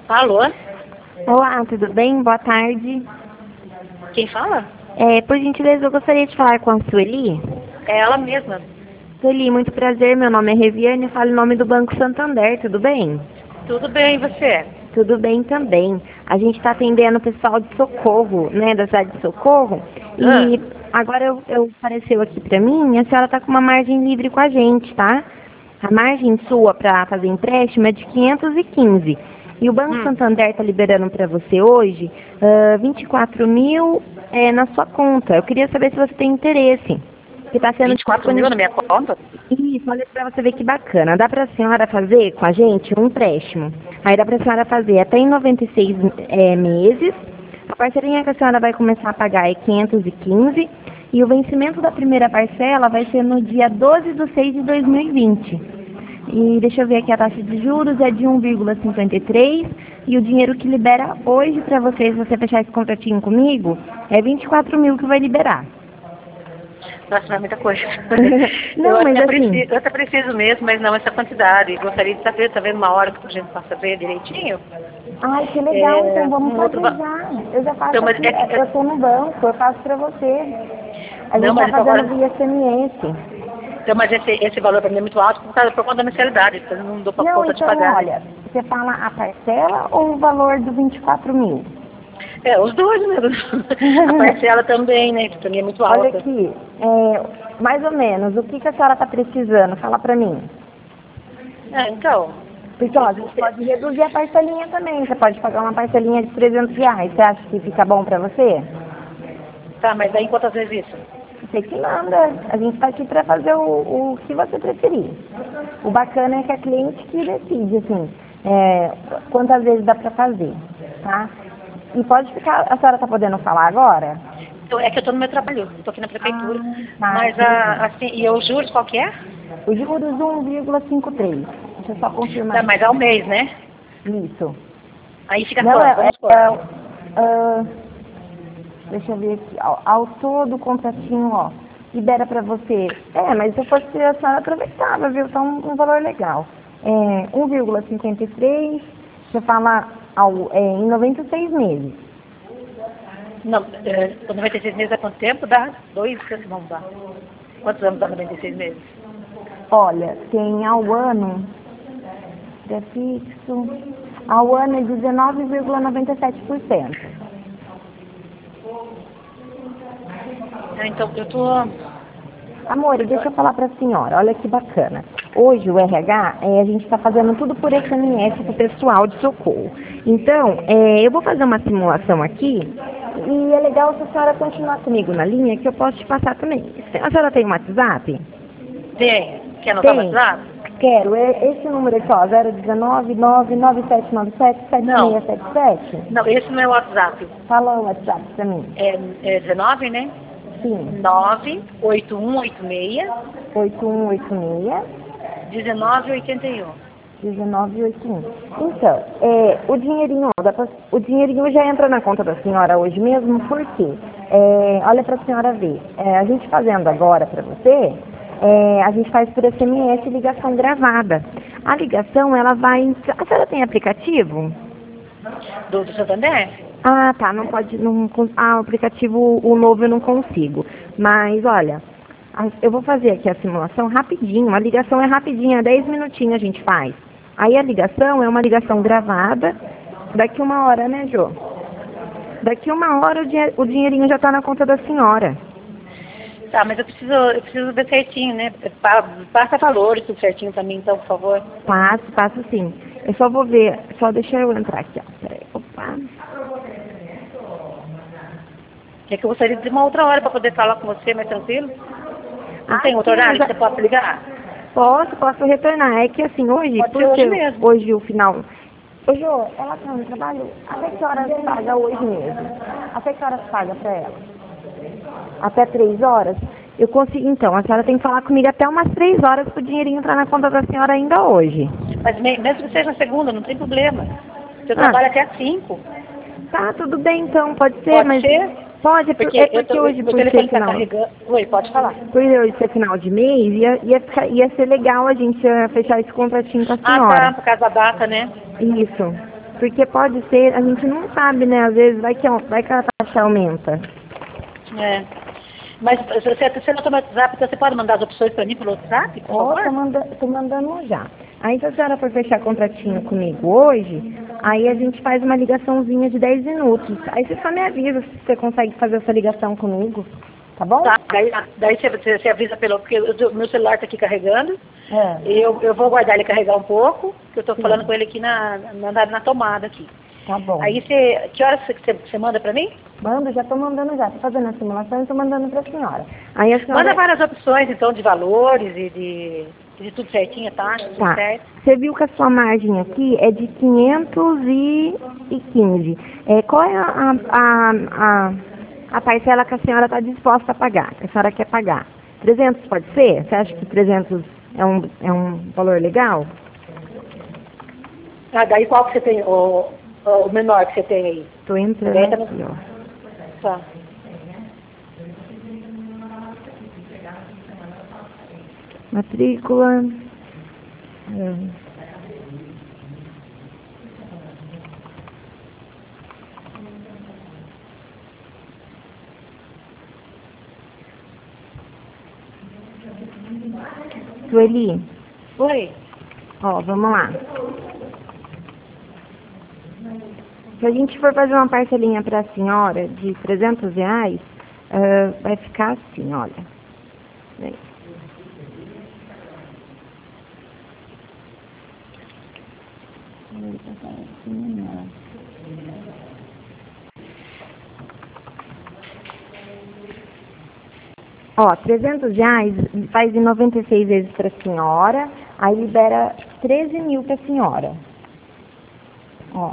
Alô? Olá, tudo bem? Boa tarde. Quem fala? Por gentileza, eu gostaria de falar com a Sueli. É ela mesma. Sueli, muito prazer. Meu nome é Reviane, eu falo em nome do Banco Santander, tudo bem? Tudo bem, e você? Tudo bem também. A gente está atendendo o pessoal de Socorro, né, da cidade de Socorro. E agora eu apareceu aqui para mim, a senhora está com uma margem livre com a gente, tá? A margem sua para fazer empréstimo é de 515. E o Banco Santander está liberando para você hoje 24 mil na sua conta. Eu queria saber se você tem interesse. Que está sendo 24 mil na minha conta? Isso, olha para você ver que bacana. Dá para a senhora fazer com a gente um empréstimo. Aí dá para a senhora fazer até em 96 meses. A parcelinha que a senhora vai começar a pagar é 515. E o vencimento da primeira parcela vai ser no dia 12 de 6 de 2020. E deixa eu ver aqui, a taxa de juros é de 1,53 e o dinheiro que libera hoje para você, se você fechar esse contratinho comigo, é 24 mil que vai liberar. Nossa, não é muita coisa. Não, mas assim... Eu até preciso mesmo, mas não essa quantidade. Gostaria de saber, tá vendo uma hora que a gente possa ver direitinho? Ai, que legal, então vamos fazer já. Eu já faço então, mas aqui, eu tô no banco, eu faço para você. A gente tá fazendo via SMS. Então, mas esse valor para mim é muito alto por conta da mensalidade, então eu não dou para conta de então, pagar. Olha, você fala a parcela ou o valor do 24 mil? Os dois mesmo. A parcela também, né? Que para mim é muito alta. Olha aqui, mais ou menos, o que a senhora está precisando? Fala para mim. Então... Porque, ó, a gente pode reduzir a parcelinha também. Você pode pagar uma parcelinha de R$300. Você acha que fica bom para você? Tá, mas daí quantas vezes isso? Você que manda. A gente está aqui para fazer o que você preferir. O bacana é que a cliente que decide, assim, quantas vezes dá para fazer, tá? E pode ficar... A senhora está podendo falar agora? É que eu estou no meu trabalho, estou aqui na prefeitura. Tá, mas, assim, e os juros qual que é? Os juros 1,53. Deixa eu só confirmar. Tá, mas ao mês, né? Isso. Aí fica quanto? Vamos supor. Deixa eu ver aqui. Ao todo, o contratinho, ó, libera pra você. Mas se eu fosse a senhora aproveitava, viu? Tá um valor legal. 1,53. Você fala em 96 meses. Não, 96 meses é quanto tempo? Dá 2, vamos dar. Quantos anos dá 96 meses? Olha, tem ao ano, prefixo, ao ano é 19,97%. Então, eu tô... Amor, deixa eu falar para a senhora, olha que bacana. Hoje o RH, a gente está fazendo tudo por SMS para o pessoal de Socorro. Então, eu vou fazer uma simulação aqui e é legal se a senhora continuar comigo na linha que eu posso te passar também. A senhora tem um WhatsApp? Tem. Quer anotar o WhatsApp? Quero. Esse número aqui, ó, 019 99797 7677. Não, esse não é o WhatsApp. Fala o WhatsApp para mim. É 19, né? Sim. 98186 8186 1981. 1981. Então, o dinheirinho já entra na conta da senhora hoje mesmo, por quê? Olha para a senhora ver. A gente fazendo agora para você, a gente faz por SMS ligação gravada. A ligação, ela vai... A senhora tem aplicativo? Do Santander? Ah, tá, não pode... o aplicativo, o novo eu não consigo. Mas, olha, eu vou fazer aqui a simulação rapidinho. A ligação é rapidinha, 10 minutinhos a gente faz. Aí a ligação é uma ligação gravada. Daqui 1 hora, né, Jô? Daqui 1 hora o dinheirinho já tá na conta da senhora. Tá, mas eu preciso ver certinho, né? Passa valores tudo certinho pra mim, então, por favor. Passo sim. Eu só vou ver, só deixa eu entrar aqui, ó. Peraí, opa. É que eu gostaria de uma outra hora pra poder falar com você mais tranquilo. Não tem outro horário que você possa ligar? Posso retornar. É que assim, hoje, Pode ser hoje mesmo. Hoje o final... Ô, Jô, ela tá no trabalho? Até que horas paga hoje mesmo? Até que horas paga pra ela? Até 3 horas? Eu consigo, então. A senhora tem que falar comigo até umas 3 horas pro dinheirinho entrar na conta da senhora ainda hoje. Mas mesmo que seja na segunda, não tem problema. Eu trabalho até às 5. Tá, tudo bem então, pode ser, Pode ser? Pode, porque hoje, por ser final... Oi, pode falar. Por hoje ser final de mês, ia ser legal a gente fechar esse contratinho com a senhora. Ah, tá, por causa da data, né? Isso. Porque pode ser, a gente não sabe, né? Às vezes vai que a taxa aumenta. É. Mas você não toma WhatsApp, então você pode mandar as opções para mim pelo WhatsApp, por Ó, favor? tô mandando já. Aí se a senhora for fechar contratinho comigo hoje, aí a gente faz uma ligaçãozinha de 10 minutos. Aí você só me avisa se você consegue fazer essa ligação comigo, tá bom? Tá, daí você avisa porque meu celular está aqui carregando. É. Eu vou guardar ele carregar um pouco, porque eu estou Sim. falando com ele aqui na tomada aqui. Tá bom. Aí que horas você manda para mim? Manda, já tô mandando já. Tô fazendo a simulação e tô mandando pra senhora. Aí a senhora... Manda várias opções, então, de valores e de tudo certinho, tá? Tudo Tá. certo. Você viu que a sua margem aqui é de 515. Qual é a parcela que a senhora está disposta a pagar, que a senhora quer pagar? 300 pode ser? Você acha que 300 é um valor legal? Ah, daí qual que você tem, o menor que você tem aí? Tô entrando Daí tá aqui, ó. Tá. Matrícula. Sueli, Oi. ó, vamos lá. Se a gente for fazer uma parcelinha para a senhora de R$ 300, vai ficar assim, olha. Vem. Ó, R$ 300 faz em 96 vezes para a senhora, aí libera 13 mil para a senhora. Ó,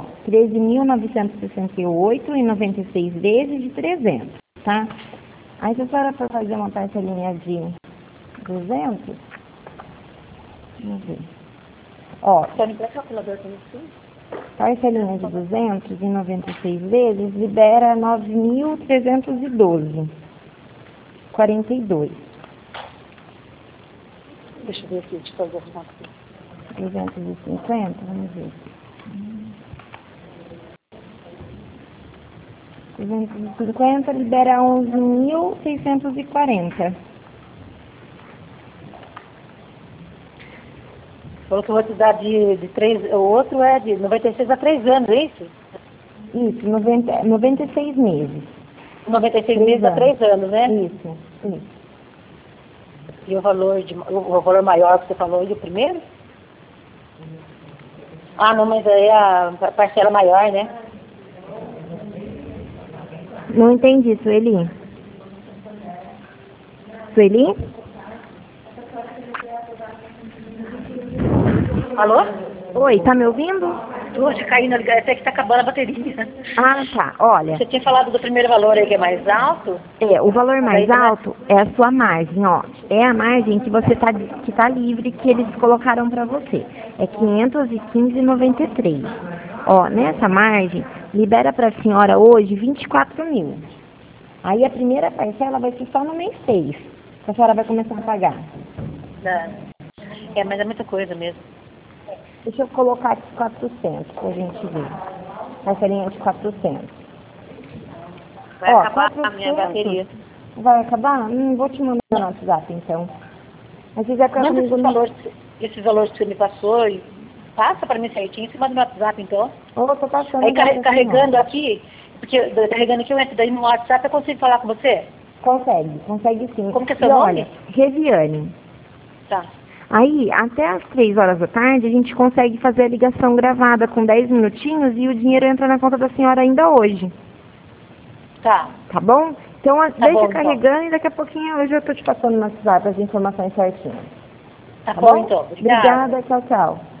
13.968 em 96 vezes de 300, tá? Aí se a senhora for fazer uma parcelinha de 200, vamos ver. Ó, Você me dá calculador para você? parcelinha de 200 em 96 vezes libera 9.312. 42. Deixa eu ver aqui, deixa eu fazer uma aqui. 350, vamos ver. 350 libera 11.640. Falou que eu vou te dar de 3, o outro é de 96 a 3 anos, é isso? Isso, 96 meses. 96 meses a 3 anos, né? Isso. E o valor maior que você falou aí, o primeiro? Ah, não, mas aí a parcela maior, né? Não entendi, Sueli. Sueli? Alô? Oi, tá me ouvindo? Hoje caindo, até que tá acabando a bateria. Ah, tá. Olha, Você tinha falado do primeiro valor aí que é mais alto? o valor mais Daí também- alto é a sua margem, ó. É a margem que você que tá livre, que eles colocaram para você. É 515,93. Ó, nessa margem, libera para a senhora hoje 24 mil. Aí a primeira parcela vai ser só no mês 6, que a senhora vai começar a pagar. Mas é muita coisa mesmo. Deixa eu colocar aqui 400 pra gente ver. Parcelinha de 400. Vai Ó, acabar a 400. minha bateria. Vai acabar? Vou te mandar no WhatsApp, então. Mas se quiser ficar Manda comigo esses valores que você me passou e passa para mim certinho. Você manda no WhatsApp, então. Ô, tô passando. Aí já pra carregando senhora. aqui, porque carregando aqui eu entro daí no WhatsApp, eu consigo falar com você? Consegue sim. Como que é seu E nome? olha, Reviane. Tá. Aí, até às 3 horas da tarde, a gente consegue fazer a ligação gravada com 10 minutinhos e o dinheiro entra na conta da senhora ainda hoje. Tá. Tá bom? Então, deixa bom, carregando e daqui a pouquinho eu já tô te passando no WhatsApp as informações certinhas. Tá Tá bom, então. Obrigada. Obrigada, tchau, tchau.